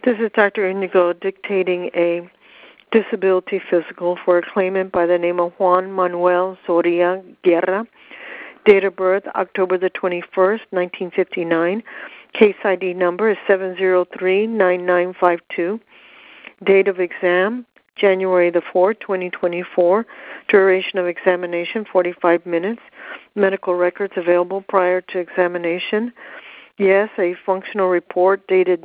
This is Dr. Indigo dictating a disability physical for a claimant by the name of Juan Manuel Soria Guerra. Date of birth, October the 21st, 1959. Case ID number is 7039952. Date of exam, January the 4th, 2024. Duration of examination, 45 minutes. Medical records available prior to examination. Yes, a functional report dated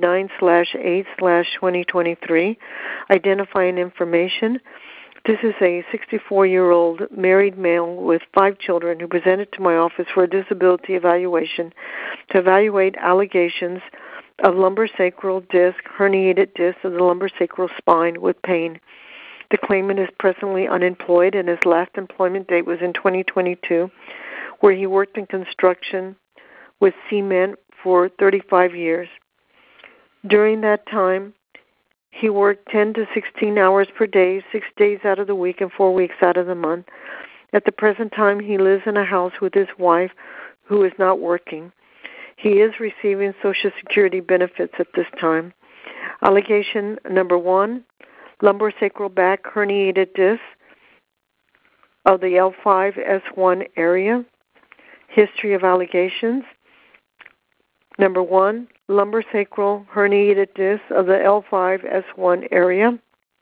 9/8/2023, identifying information. This is a 64-year-old married male with 5 children who presented to my office for a disability evaluation to evaluate allegations of lumbosacral disc, herniated disc of the lumbosacral spine with pain. The claimant is presently unemployed, and his last employment date was in 2022, where he worked in construction with cement for 35 years. During that time, he worked 10 to 16 hours per day, 6 days out of the week and 4 weeks out of the month. At the present time, he lives in a house with his wife, who is not working. He is receiving Social Security benefits at this time. Allegation number 1, lumbosacral back herniated disc of the L5-S1 area. History of allegations. Number 1, lumbosacral herniated disc of the L5-S1 area.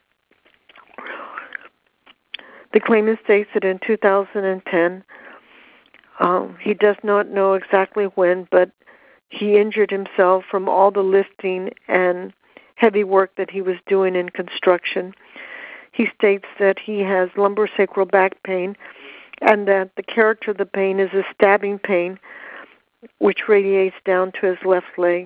The claimant states that in 2010, he does not know exactly when, but he injured himself from all the lifting and heavy work that he was doing in construction. He states that he has lumbosacral back pain and that the character of the pain is a stabbing pain which radiates down to his left leg.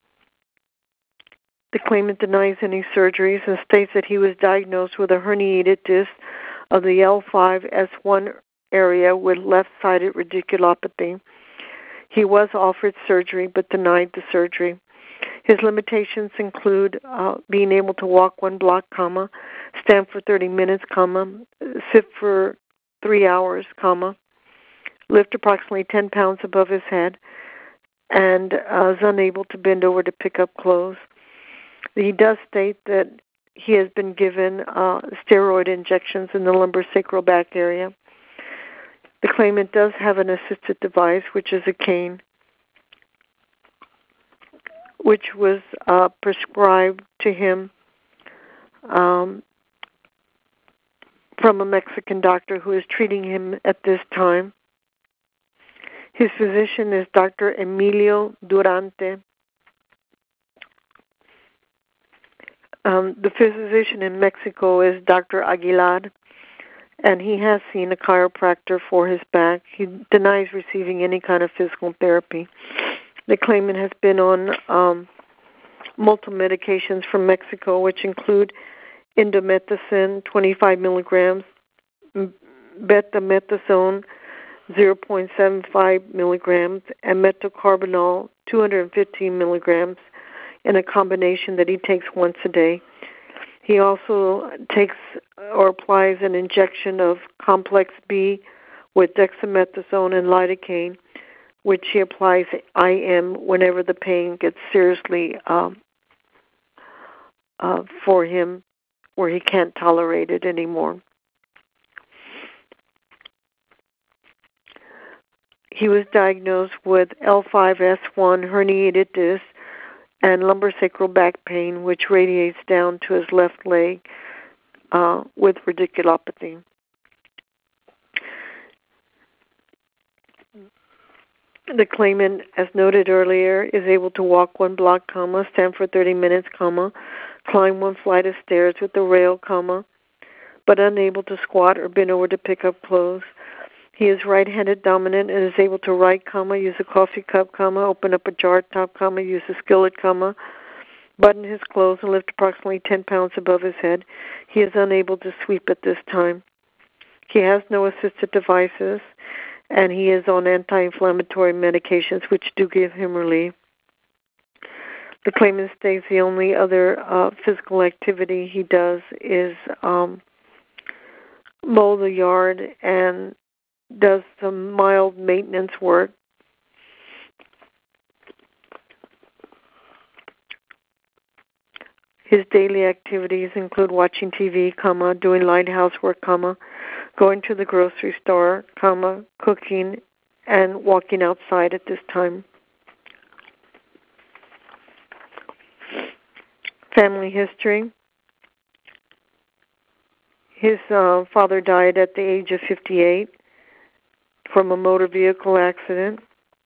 The claimant denies any surgeries and states that he was diagnosed with a herniated disc of the L5-S1 area with left-sided radiculopathy. He was offered surgery but denied the surgery. His limitations include being able to walk 1 block, stand for 30 minutes, sit for 3 hours, lift approximately 10 pounds above his head, and is unable to bend over to pick up clothes. He does state that he has been given steroid injections in the lumbosacral back area. The claimant does have an assisted device, which is a cane, which was prescribed to him from a Mexican doctor who is treating him at this time. His physician is Dr. Emilio Durante. The physician in Mexico is Dr. Aguilar, and he has seen a chiropractor for his back. He denies receiving any kind of physical therapy. The claimant has been on multiple medications from Mexico, which include indomethacin, 25 milligrams, betamethasone, 0.75 milligrams, and metoprolol, 215 milligrams, in a combination that he takes once a day. He also takes or applies an injection of complex B with dexamethasone and lidocaine, which he applies IM whenever the pain gets seriously for him, where he can't tolerate it anymore. He was diagnosed with L5-S1 herniated disc and lumbosacral back pain, which radiates down to his left leg with radiculopathy. The claimant, as noted earlier, is able to walk 1 block, stand for 30 minutes, climb 1 flight of stairs with the rail, but unable to squat or bend over to pick up clothes. He is right-handed dominant and is able to write, use a coffee cup, open up a jar top, use a skillet, button his clothes and lift approximately 10 pounds above his head. He is unable to sweep at this time. He has no assisted devices, and he is on anti-inflammatory medications, which do give him relief. The claimant states the only other physical activity he does is mow the yard and does some mild maintenance work. His daily activities include watching TV, doing light housework, going to the grocery store, cooking, and walking outside at this time. Family history. His father died at the age of 58 from a motor vehicle accident.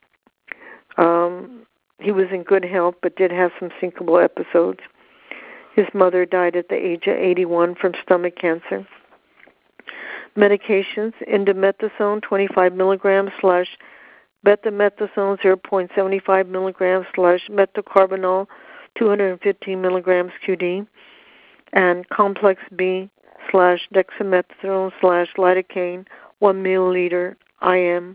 He was in good health but did have some syncopal episodes. His mother died at the age of 81 from stomach cancer. Medications: indomethacone 25 milligrams / betamethasone 0.75 milligrams / metocarbanol 215 milligrams QD, and complex B / dexamethasone / lidocaine 1 milliliter IM.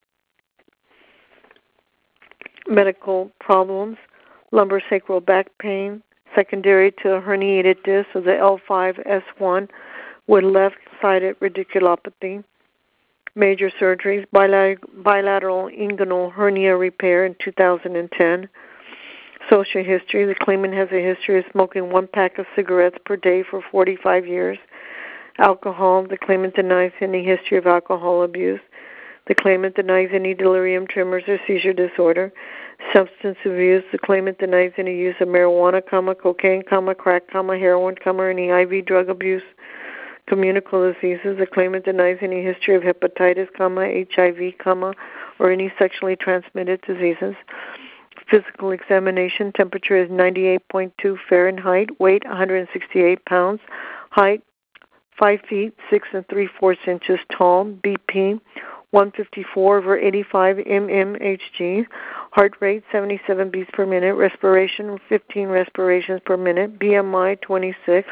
Medical problems: lumbosacral back pain secondary to a herniated disc of the L5-S1 with left-sided radiculopathy. Major surgeries: bilateral inguinal hernia repair in 2010. Social history: the claimant has a history of smoking 1 pack of cigarettes per day for 45 years. Alcohol: the claimant denies any history of alcohol abuse. The claimant denies any delirium tremors or seizure disorder. Substance abuse: the claimant denies any use of marijuana, cocaine, crack, heroin, or any IV drug abuse. Communicable diseases: the claimant denies any history of hepatitis, HIV, or any sexually transmitted diseases. Physical examination: temperature is 98.2 Fahrenheit, weight 168 pounds, height 5 feet 6 3/4 inches tall, BP 154/85 mmHg, heart rate 77 beats per minute, respiration 15 respirations per minute, BMI 26.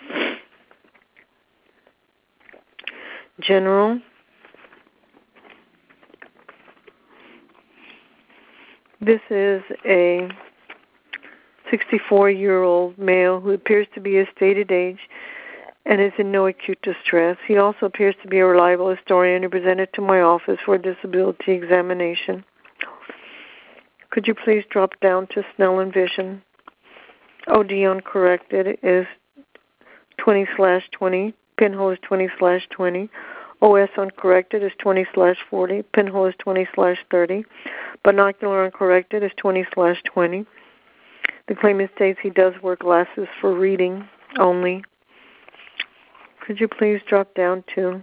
General. This is a 64-year-old male who appears to be his stated age and is in no acute distress. He also appears to be a reliable historian who presented to my office for a disability examination. Could you please drop down to Snell and Vision? OD uncorrected is 20/20. Pinhole is 20/20. OS uncorrected is 20/40. Pinhole is 20/30. Binocular uncorrected is 20/20. The claimant states he does wear glasses for reading only. Could you please drop down to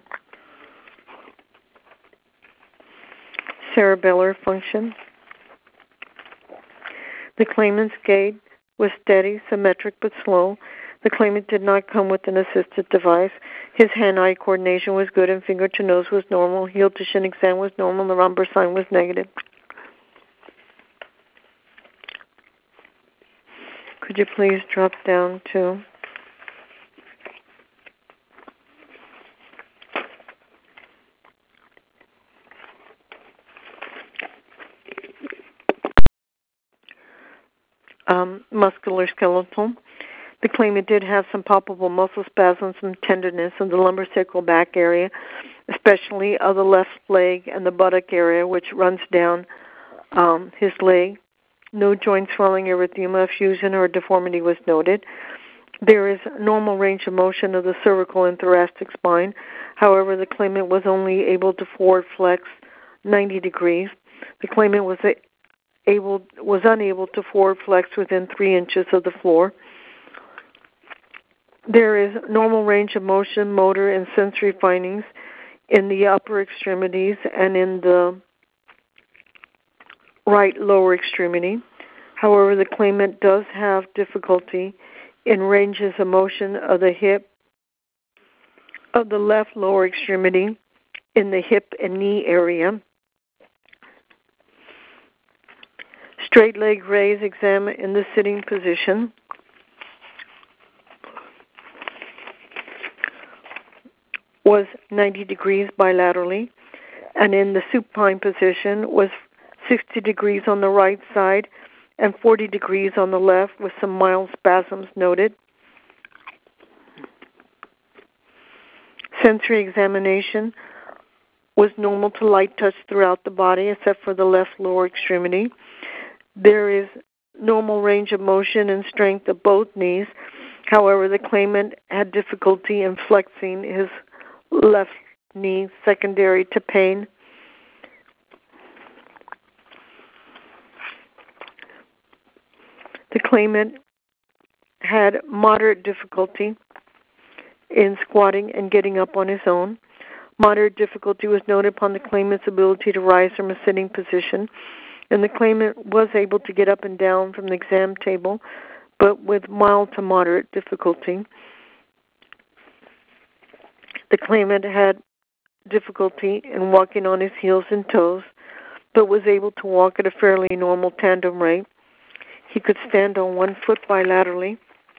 cerebellar function? The claimant's gait was steady, symmetric, but slow. The claimant did not come with an assisted device. His hand-eye coordination was good and finger-to-nose was normal. Heel-to-shin exam was normal. The lumbar sign was negative. Could you please drop down to muscular skeletal? The claimant did have some palpable muscle spasms and tenderness in the lumbosacral back area, especially of the left leg and the buttock area, which runs down his leg. No joint swelling, erythema, fusion, or deformity was noted. There is normal range of motion of the cervical and thoracic spine. However, the claimant was only able to forward flex 90 degrees. The claimant was unable to forward flex within 3 inches of the floor. There is normal range of motion, motor, and sensory findings in the upper extremities and in the right lower extremity. However, the claimant does have difficulty in ranges of motion of the hip, of the left lower extremity, in the hip and knee area. Straight leg raise exam in the sitting position. Was 90 degrees bilaterally, and in the supine position was 60 degrees on the right side and 40 degrees on the left with some mild spasms noted. Sensory examination was normal to light touch throughout the body except for the left lower extremity. There is normal range of motion and strength of both knees However, the claimant had difficulty in flexing his left knee secondary to pain. The claimant had moderate difficulty in squatting and getting up on his own. Moderate difficulty was noted upon the claimant's ability to rise from a sitting position, and the claimant was able to get up and down from the exam table, but with mild to moderate difficulty. The claimant had difficulty in walking on his heels and toes, but was able to walk at a fairly normal tandem rate. He could stand on one foot bilaterally,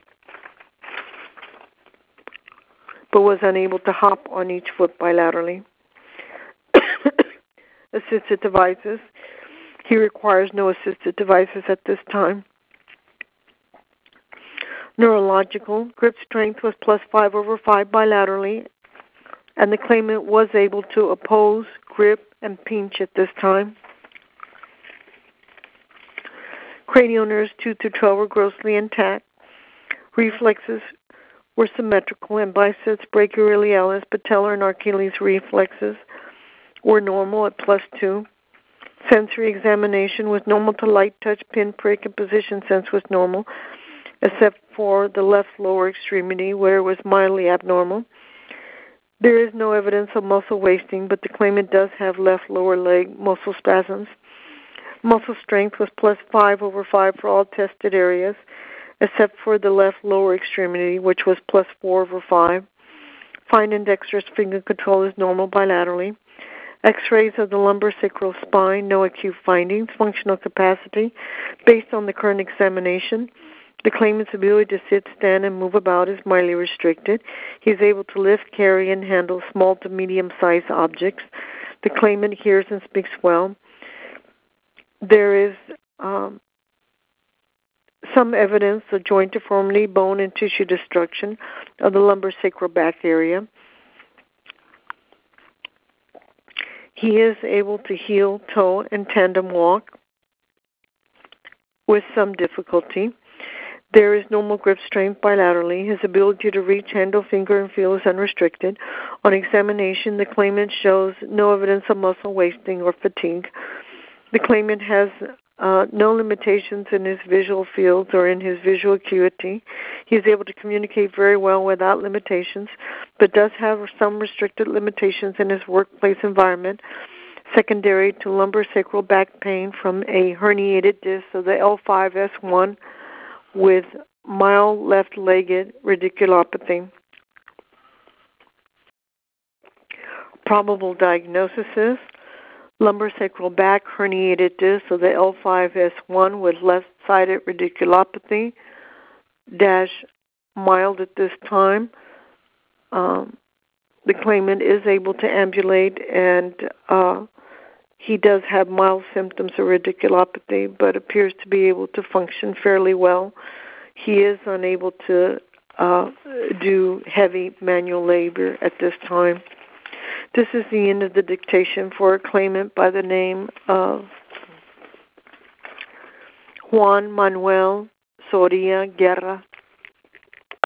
but was unable to hop on each foot bilaterally. Assisted devices. He requires no assisted devices at this time. Neurological. Grip strength was +5/5 bilaterally, and the claimant was able to oppose, grip, and pinch at this time. Cranial nerves 2 through 12 were grossly intact. Reflexes were symmetrical, and biceps, brachioradialis, patellar, and Achilles reflexes were normal at +2. Sensory examination was normal to light touch, pinprick, and position sense was normal, except for the left lower extremity where it was mildly abnormal. There is no evidence of muscle wasting, but the claimant does have left lower leg muscle spasms. Muscle strength was +5/5 for all tested areas, except for the left lower extremity, which was +4/5. Fine and dexterous finger control is normal bilaterally. X-rays of the lumbosacral spine, no acute findings. Functional capacity, based on the current examination, the claimant's ability to sit, stand, and move about is mildly restricted. He is able to lift, carry, and handle small to medium-sized objects. The claimant hears and speaks well. There is some evidence of joint deformity, bone, and tissue destruction of the lumbosacral back area. He is able to heel, toe, and tandem walk with some difficulty. There is normal grip strength bilaterally. His ability to reach, handle, finger, and feel is unrestricted. On examination, the claimant shows no evidence of muscle wasting or fatigue. The claimant has no limitations in his visual fields or in his visual acuity. He is able to communicate very well without limitations, but does have some restricted limitations in his workplace environment, secondary to lumbosacral back pain from a herniated disc of the L5-S1 with mild left-legged radiculopathy. Probable diagnosis is lumbosacral back herniated disc of the L5-S1 with left-sided radiculopathy, mild at this time. The claimant is able to ambulate, and he does have mild symptoms of radiculopathy, but appears to be able to function fairly well. He is unable to do heavy manual labor at this time. This is the end of the dictation for a claimant by the name of Juan Manuel Soria Guerra